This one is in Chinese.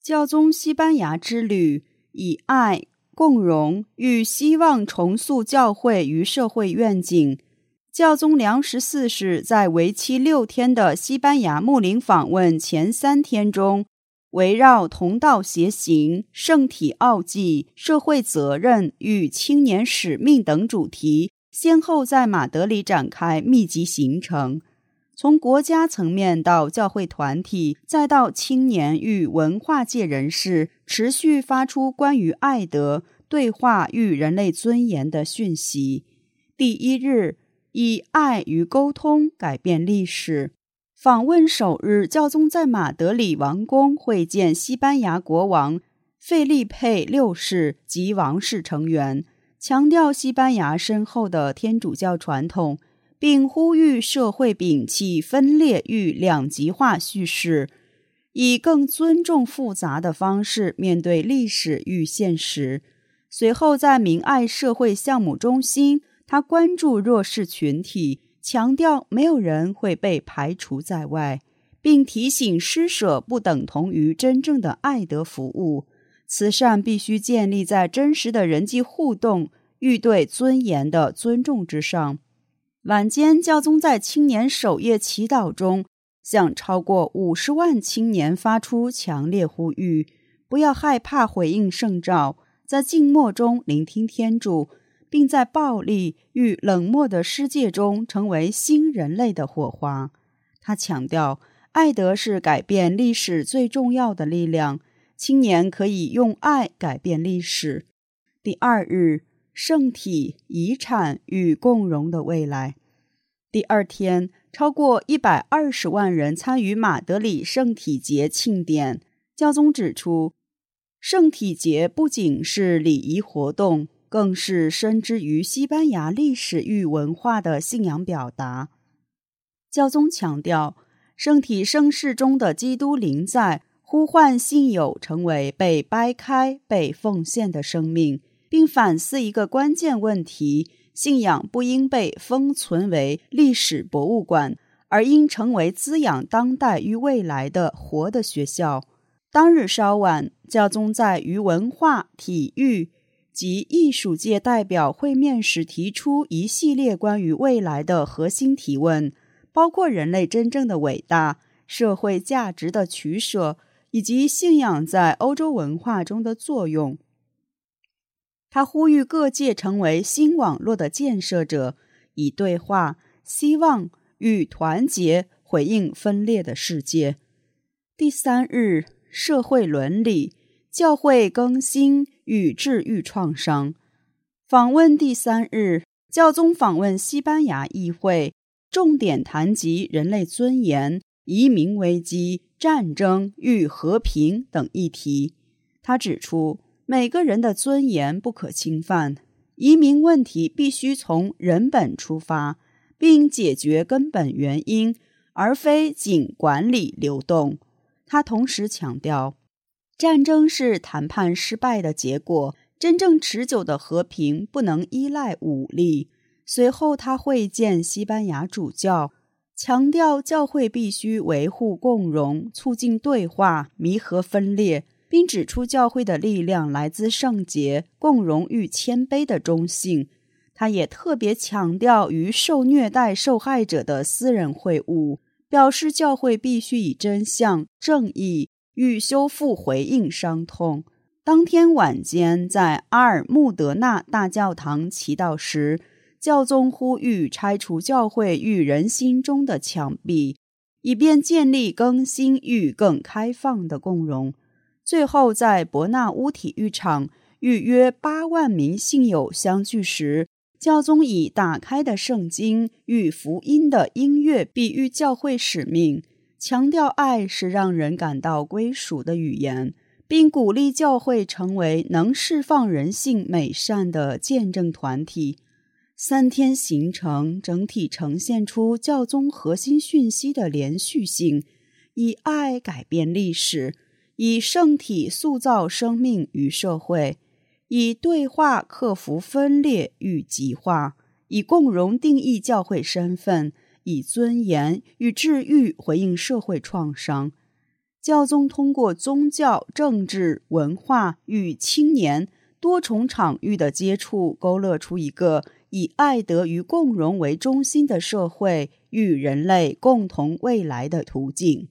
教宗西班牙之旅，以爱、共荣与希望重塑教会与社会愿景。教宗良14世在为期6天的西班牙牧灵访问前3天中，围绕同道协行、圣体奥迹、社会责任与青年使命等主题，先后在马德里展开密集行程。从国家层面到教会团体，再到青年与文化界人士，持续发出关于爱德、对话与人类尊严的讯息。第1日，以爱与沟通改变历史。访问首日，教宗在马德里王宫会见西班牙国王费利佩6世及王室成员，强调西班牙深厚的天主教传统，并呼吁社会摒弃分裂与两极化叙事，以更尊重复杂的方式面对历史与现实。随后在明爱社会项目中心，他关注弱势群体，强调没有人会被排除在外，并提醒施舍不等同于真正的爱德服务，慈善必须建立在真实的人际互动与对尊严的尊重之上。晚间，教宗在青年守夜祈祷中向超过50万青年发出强烈呼吁，不要害怕回应圣召，在静默中聆听天主，并在暴力与冷漠的世界中成为新人类的火花。他强调，爱德是改变历史最重要的力量，青年可以用爱改变历史。第2日，圣体、遗产与共荣的未来。第2天，超过120万人参与马德里圣体节庆典。教宗指出，圣体节不仅是礼仪活动，更是深知于西班牙历史与文化的信仰表达。教宗强调，圣体圣事中的基督临在，呼唤信友成为被掰开、被奉献的生命，并反思一个关键问题：信仰不应被封存为历史博物馆，而应成为滋养当代与未来的活的学校。当日稍晚，教宗在与文化、体育及艺术界代表会面时提出一系列关于未来的核心提问，包括人类真正的伟大、社会价值的取舍，以及信仰在欧洲文化中的作用。他呼吁各界成为新网络的建设者，以对话、希望与团结回应分裂的世界。第3日，社会伦理、教会更新与治愈创伤。访问第3日，教宗访问西班牙议会，重点谈及人类尊严、移民危机、战争与和平等议题。他指出，每个人的尊严不可侵犯，移民问题必须从人本出发，并解决根本原因，而非仅管理流动。他同时强调，战争是谈判失败的结果，真正持久的和平不能依赖武力。随后他会见西班牙主教，强调教会必须维护共荣，促进对话，弥合分裂，并指出教会的力量来自圣洁、共荣与谦卑的中性。他也特别强调与受虐待受害者的私人会晤，表示教会必须以真相、正义与修复回应伤痛。当天晚间，在阿尔穆德纳大教堂祈祷时，教宗呼吁拆除教会与人心中的墙壁，以便建立更新与更开放的共荣。最后在伯纳乌体育场与约8万名信友相聚时，教宗以打开的圣经与福音的音乐比喻教会使命，强调爱是让人感到归属的语言，并鼓励教会成为能释放人性美善的见证团体。3天行程整体呈现出教宗核心讯息的连续性，以爱改变历史，以圣体塑造生命与社会，以对话克服分裂与极化，以共荣定义教会身份，以尊严与治愈回应社会创伤。 教宗通过宗教、政治、文化与青年多重场域的接触，勾勒出一个以爱德与共荣为中心的社会与人类共同未来的途径。